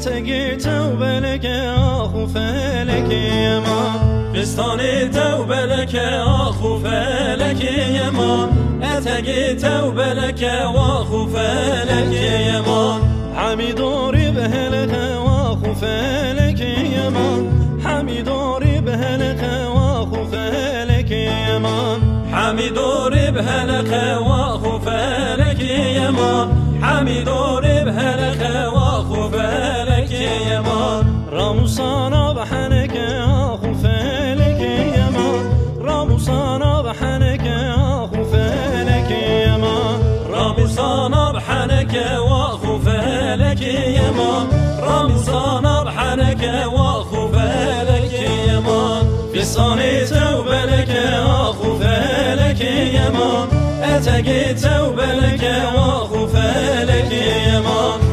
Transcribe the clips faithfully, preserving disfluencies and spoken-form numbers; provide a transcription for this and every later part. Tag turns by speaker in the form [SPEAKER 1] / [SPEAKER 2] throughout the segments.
[SPEAKER 1] اتقي توبة لك أخو فلك يمان
[SPEAKER 2] فستاني توبة لك أخو فلك يمان اتقي توبة لك وأخو فلك يمان
[SPEAKER 1] حميد ربه لك وأخو فلك يمان حميد ربه لك وأخو فلك يمان
[SPEAKER 2] حميد ربه لك وأخو فلك يمان حميد ربه لك وأخو فلك يمان
[SPEAKER 1] راموسانا بحنك أخو فلك يمان راموسانا بحنك أخو فلك يمان
[SPEAKER 2] راموسانا بحنك وأخو فلك يمان راموسانا بحنك وأخو فلك يمان
[SPEAKER 1] فستاني توبة لك أخو فلك يمان اتقي توبة لك وأخو فلك يمان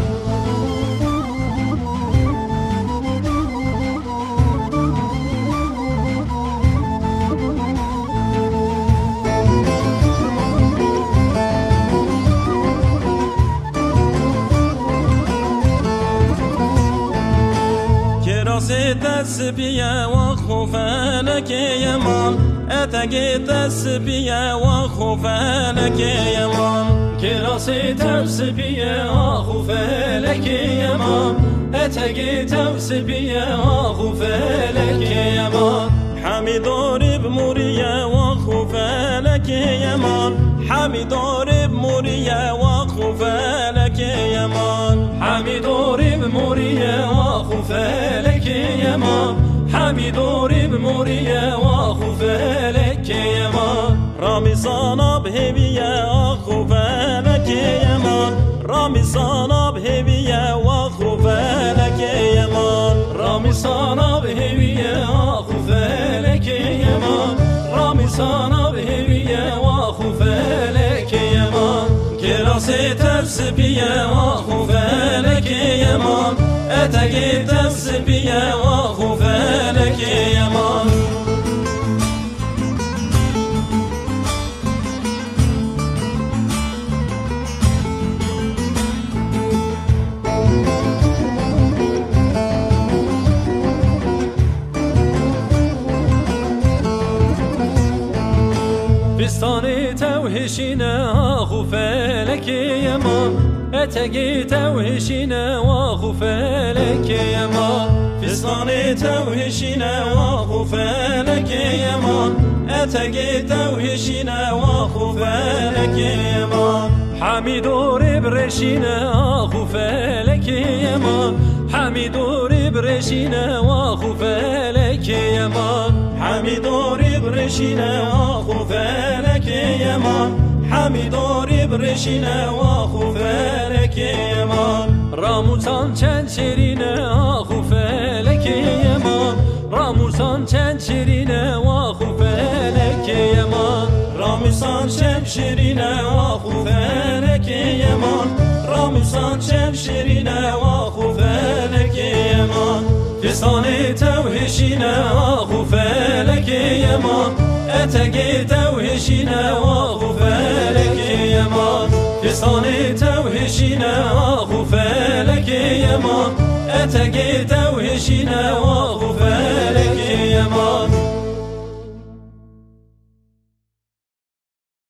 [SPEAKER 2] كراسي تسبيا وأخو فلك يمان اتقي تسبيا وأخو فلك يمان
[SPEAKER 1] كراسي تسبيا أخو فلك يمان اتقي تسبيا وأخو فلك يمان
[SPEAKER 2] حميد رب موريا وأخو فلك يمان حميد رب موريا وأخو فلك يمان
[SPEAKER 1] حميد رب موريا وأخو فلك يمان حميد رب موريا وأخو فلك يمان
[SPEAKER 2] راموسانا بهبيا أخو فلك يمان راموسانا بهبيا وأخو فلك يمان
[SPEAKER 1] راموسانا بهبيا أخو فلك يمان راموسانا بهبيا وأخو فلك يمان
[SPEAKER 2] كراسي تسبيا وأخو فلك يمان اتقي تسبيا وأخو فلك يمان
[SPEAKER 1] فستاني توهشينا أخو فلك يمان اتقي توهشينا وأخو فلك يمان
[SPEAKER 2] فستاني توهشينا وأخو فلك يمان اتقي توهشينا وأخو فلك يمان
[SPEAKER 1] حميد رب رشينا أخو فلك يمان حميد رب رشينا وأخو فلك يمان
[SPEAKER 2] حميد رب رشينا وأخو فلك يمان حميد رب رشينا وأخو فلك يمان
[SPEAKER 1] راموسان چند شیرینه آخو فلک یمان راموسان چند شیرینه آخو فلک یمان
[SPEAKER 2] راموسان چند شیرینه آخو فلک یمان راموسان چند شیرینه آخو فلک یمان
[SPEAKER 1] فستاني توهشينا أخو فلك يمان اتقي توهشينا وأخو فلك يمان فستاني توهشينا أخو فلك يمان اتقي توهشينا